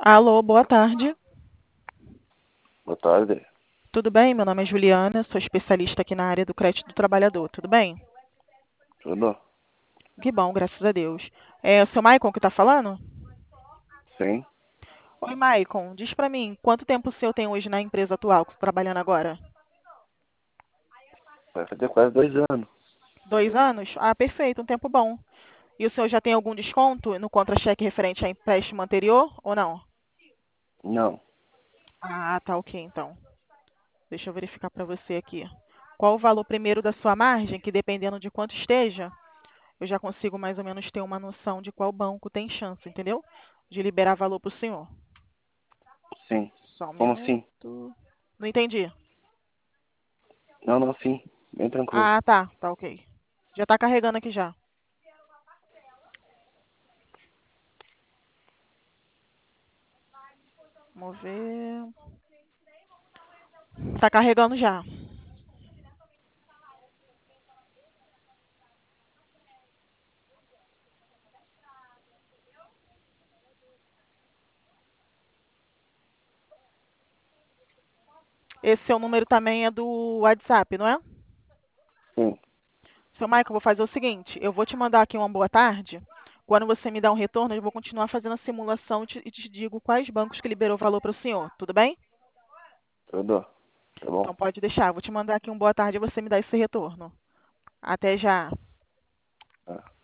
Alô, boa tarde. Boa tarde. Tudo bem? Meu nome é Juliana, sou especialista aqui na área do crédito do trabalhador. Tudo bem? Tudo? Que bom, graças a Deus. É o seu Maicon que está falando? Sim. Oi, Maicon, diz para mim, quanto tempo o senhor tem hoje na empresa atual que está trabalhando agora? Vai fazer quase 2 anos. 2 anos? Ah, perfeito, um tempo bom. E o senhor já tem algum desconto no contra-cheque referente a empréstimo anterior ou não? Não. Ah, tá ok então. Deixa eu verificar para você aqui. Qual o valor primeiro da sua margem, que dependendo de quanto esteja, eu já consigo mais ou menos ter uma noção de qual banco tem chance, entendeu? De liberar valor para o senhor. Sim. Só um Como assim? minuto. Não entendi. Não, não, sim. Bem tranquilo. Ah, tá. Tá ok. Já está carregando aqui já. Vamos ver. Está carregando já. Esse seu número também é do WhatsApp, não é? Sim. Seu Michael, eu vou fazer o seguinte: eu vou te mandar aqui uma boa tarde. Quando você me dá um retorno, eu vou continuar fazendo a simulação e te digo quais bancos que liberou valor para o senhor. Tudo bem? Tudo. Tá bom. Então pode deixar. Vou te mandar aqui um boa tarde e você me dá esse retorno. Até já. Tá.